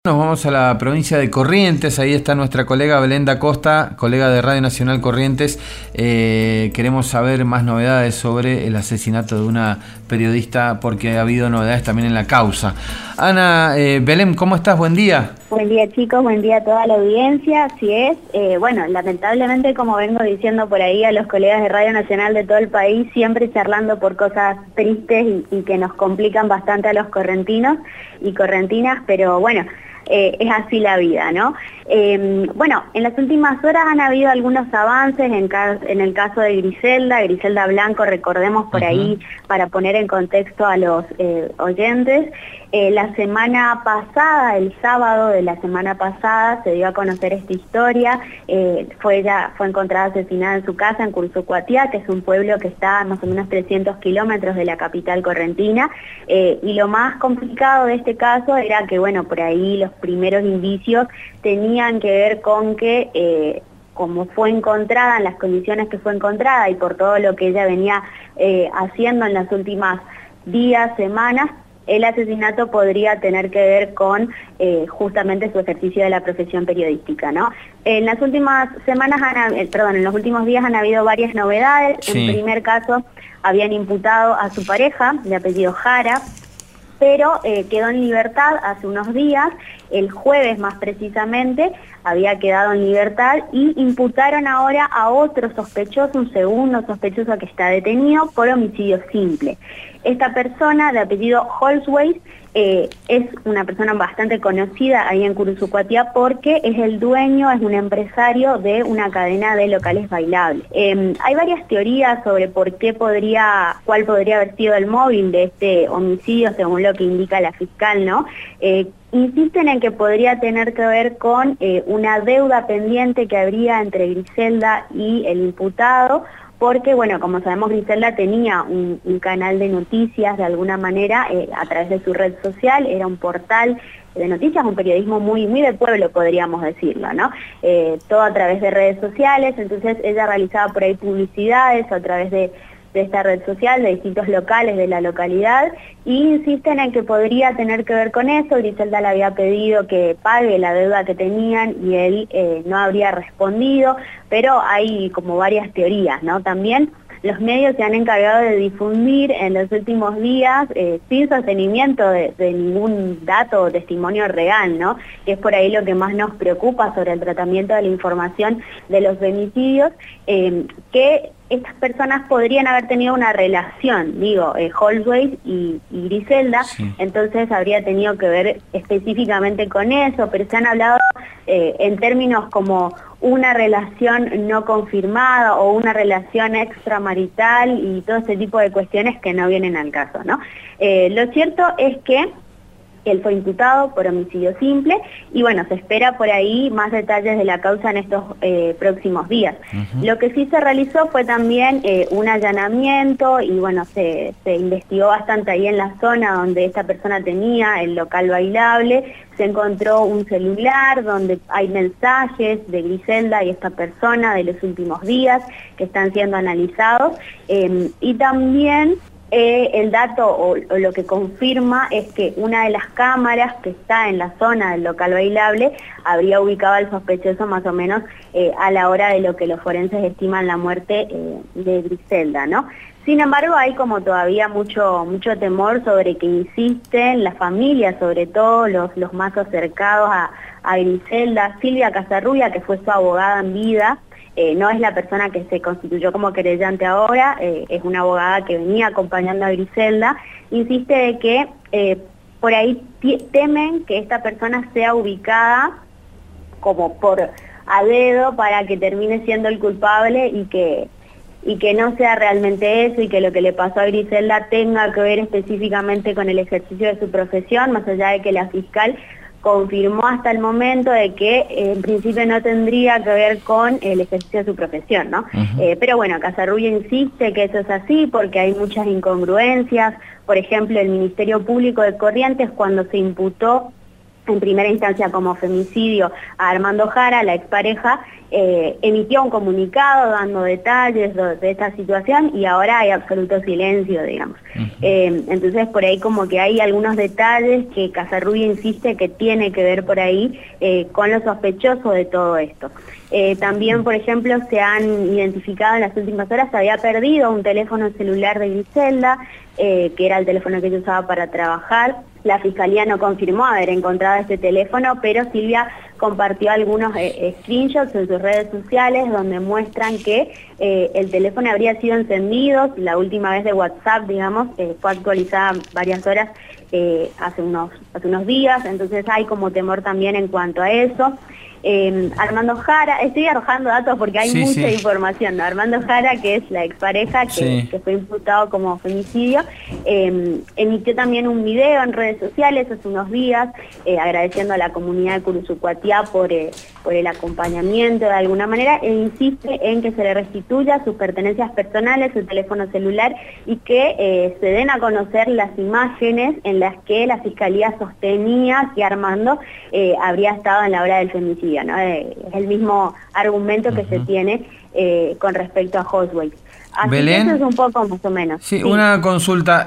Nos vamos a la provincia de Corrientes, ahí está nuestra colega Belén da Costa, colega de Radio Nacional Corrientes. Queremos saber más novedades sobre el asesinato de una periodista, porque ha habido novedades también en la causa. Ana, Belén, ¿cómo estás? Buen día. Buen día, chicos, buen día a toda la audiencia. Así es, bueno, lamentablemente, como vengo diciendo por ahí a los colegas de Radio Nacional de todo el país, siempre charlando por cosas tristes y que nos complican bastante a los correntinos y correntinas, pero bueno, es así la vida, ¿no? Bueno, en las últimas horas han habido algunos avances en el caso de Griselda Blanco, recordemos por ahí, para poner en contexto a los oyentes. La semana pasada, el sábado de la semana pasada, se dio a conocer esta historia. Fue encontrada asesinada en su casa en Cursucuatiá, que es un pueblo que está a más o menos 300 kilómetros de la capital correntina. Y lo más complicado de este caso era que, bueno, por ahí los primeros indicios tenían que ver con que como fue encontrada, en las condiciones que fue encontrada y por todo lo que ella venía haciendo en las últimas días, semanas, el asesinato podría tener que ver con justamente su ejercicio de la profesión periodística, ¿no? En las últimas semanas, en los últimos días han habido varias novedades. Sí. En primer caso, habían imputado a su pareja, de apellido Jara, pero quedó en libertad hace unos días. El jueves más precisamente había quedado en libertad y imputaron ahora a otro sospechoso, un segundo sospechoso que está detenido por homicidio simple. Esta persona de apellido Holzweiss es una persona bastante conocida ahí en Cursucuatiá porque es el dueño, es un empresario de una cadena de locales bailables. Hay varias teorías sobre cuál podría haber sido el móvil de este homicidio, según lo que indica la fiscal, ¿no? Insisten en que podría tener que ver con una deuda pendiente que habría entre Griselda y el imputado, porque, bueno, como sabemos, Griselda tenía un canal de noticias de alguna manera a través de su red social, era un portal de noticias, un periodismo muy de pueblo, podríamos decirlo, ¿no? Todo a través de redes sociales. Entonces ella realizaba por ahí publicidades a través de esta red social, de distintos locales de la localidad, y insisten en que podría tener que ver con eso. Griselda le había pedido que pague la deuda que tenían y él no habría respondido, pero hay como varias teorías, ¿no? También los medios se han encargado de difundir en los últimos días sin sostenimiento de ningún dato o testimonio real, ¿no? Que es por ahí lo que más nos preocupa sobre el tratamiento de la información de los femicidios, que estas personas podrían haber tenido una relación, Holzweiss y Griselda, sí. Entonces habría tenido que ver específicamente con eso, pero se han hablado en términos como una relación no confirmada o una relación extramarital y todo ese tipo de cuestiones que no vienen al caso, ¿no? Lo cierto es que él fue imputado por homicidio simple y, bueno, se espera por ahí más detalles de la causa en estos próximos días. Lo que sí se realizó fue también un allanamiento y, bueno, se investigó bastante ahí en la zona donde esta persona tenía el local bailable. Se encontró un celular donde hay mensajes de Griselda y esta persona de los últimos días que están siendo analizados, y también el dato o lo que confirma es que una de las cámaras que está en la zona del local bailable habría ubicado al sospechoso más o menos a la hora de lo que los forenses estiman la muerte de Griselda, ¿no? Sin embargo, hay como todavía mucho temor sobre que insisten la familia, sobre todo los más acercados a Griselda. Silvia Casarrubia, que fue su abogada en vida, no es la persona que se constituyó como querellante ahora, es una abogada que venía acompañando a Griselda, insiste de que por ahí temen que esta persona sea ubicada como a dedo para que termine siendo el culpable y que no sea realmente eso, y que lo que le pasó a Griselda tenga que ver específicamente con el ejercicio de su profesión, más allá de que la fiscal confirmó hasta el momento de que en principio no tendría que ver con el ejercicio de su profesión, ¿no? Pero bueno, Casarrubia insiste que eso es así porque hay muchas incongruencias. Por ejemplo, el Ministerio Público de Corrientes, cuando se imputó en primera instancia como femicidio a Armando Jara, la expareja, emitió un comunicado dando detalles de esta situación y ahora hay absoluto silencio, digamos. Entonces por ahí como que hay algunos detalles que Casarrubia insiste que tiene que ver por ahí con lo sospechoso de todo esto. También, por ejemplo, se han identificado en las últimas horas, se había perdido un teléfono celular de Griselda, que era el teléfono que ella usaba para trabajar. La Fiscalía no confirmó haber encontrado este teléfono, pero Silvia compartió algunos screenshots en sus redes sociales donde muestran que el teléfono habría sido encendido, la última vez de WhatsApp, digamos, fue actualizada varias horas hace unos días, entonces hay como temor también en cuanto a eso. Armando Jara, estoy arrojando datos porque hay mucha información, ¿no? Armando Jara, que es la expareja que fue imputado como femicidio, emitió también un video en redes sociales hace unos días agradeciendo a la comunidad de Curuzucuatiá por el acompañamiento de alguna manera, e insiste en que se le restituya sus pertenencias personales, su teléfono celular, y que se den a conocer las imágenes en las que la Fiscalía sostenía que Armando habría estado en la hora del femicidio, ¿no? Es el mismo argumento que se tiene con respecto a Hosway. Así Belén, que eso es un poco más o menos. Sí, una consulta.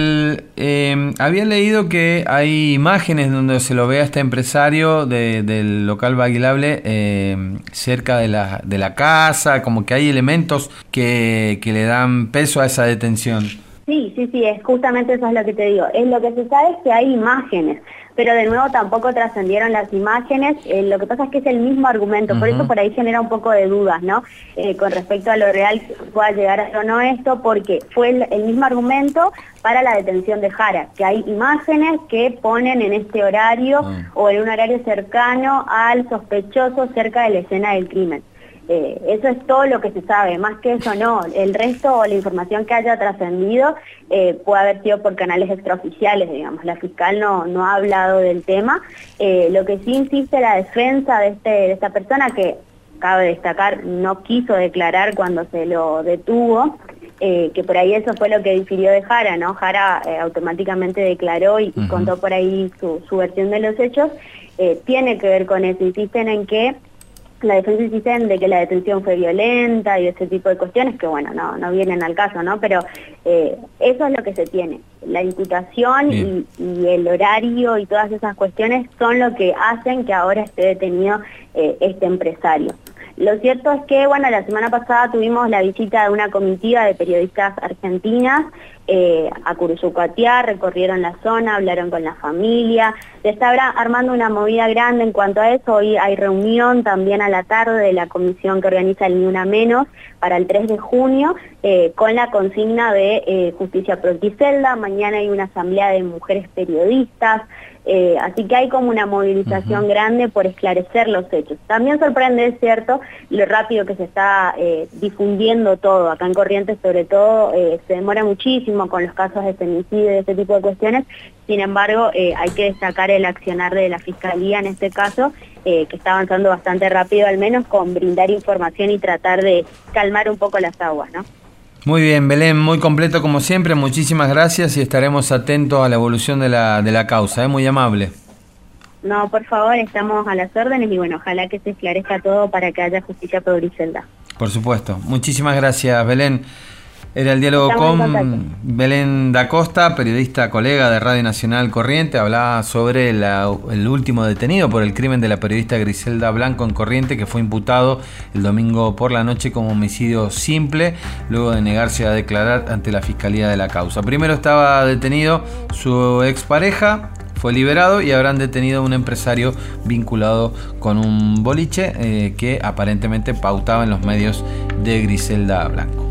Había leído que hay imágenes donde se lo ve a este empresario del local bailable cerca de la casa, como que hay elementos que le dan peso a esa detención. Sí, es justamente eso es lo que te digo. Lo que se sabe es que hay imágenes, pero de nuevo tampoco trascendieron las imágenes. Lo que pasa es que es el mismo argumento, por eso por ahí genera un poco de dudas, ¿no? Con respecto a lo real que pueda llegar a ser o no esto, porque fue el mismo argumento para la detención de Jara, que hay imágenes que ponen en este horario o en un horario cercano al sospechoso cerca de la escena del crimen. Eso es todo lo que se sabe, más que eso no. El resto o la información que haya trascendido puede haber sido por canales extraoficiales, digamos. La fiscal no ha hablado del tema. Lo que sí insiste la defensa de esta persona, que cabe destacar no quiso declarar cuando se lo detuvo, que por ahí eso fue lo que difirió de Jara, ¿no? Jara automáticamente declaró y contó por ahí su versión de los hechos. Tiene que ver con eso. Insisten en que la defensa insiste en de que la detención fue violenta y ese tipo de cuestiones que, bueno, no vienen al caso, ¿no? Pero eso es lo que se tiene. La imputación y el horario y todas esas cuestiones son lo que hacen que ahora esté detenido este empresario. Lo cierto es que, bueno, la semana pasada tuvimos la visita de una comitiva de periodistas argentinas a Curuzucuatiá, recorrieron la zona, hablaron con la familia, se está armando una movida grande en cuanto a eso. Hoy hay reunión también a la tarde de la comisión que organiza el Ni Una Menos para el 3 de junio con la consigna de justicia por Griselda. Mañana hay una asamblea de mujeres periodistas, así que hay como una movilización grande por esclarecer los hechos. También sorprende, es cierto, lo rápido que se está difundiendo todo. Acá en Corrientes, sobre todo, se demora muchísimo con los casos de femicidio y este tipo de cuestiones. Sin embargo, hay que destacar el accionar de la Fiscalía en este caso, que está avanzando bastante rápido, al menos con brindar información y tratar de calmar un poco las aguas, ¿no? Muy bien, Belén, muy completo como siempre, muchísimas gracias y estaremos atentos a la evolución de la causa, muy amable. No, por favor, estamos a las órdenes y bueno, ojalá que se esclarezca todo para que haya justicia por Griselda. Por supuesto, muchísimas gracias, Belén. Era el diálogo con Belén da Costa, periodista colega de Radio Nacional Corriente. Hablaba sobre el último detenido por el crimen de la periodista Griselda Blanco en Corriente, que fue imputado el domingo por la noche como homicidio simple, luego de negarse a declarar ante la Fiscalía de la causa. Primero estaba detenido su expareja, fue liberado y habrán detenido a un empresario vinculado con un boliche que aparentemente pautaba en los medios de Griselda Blanco.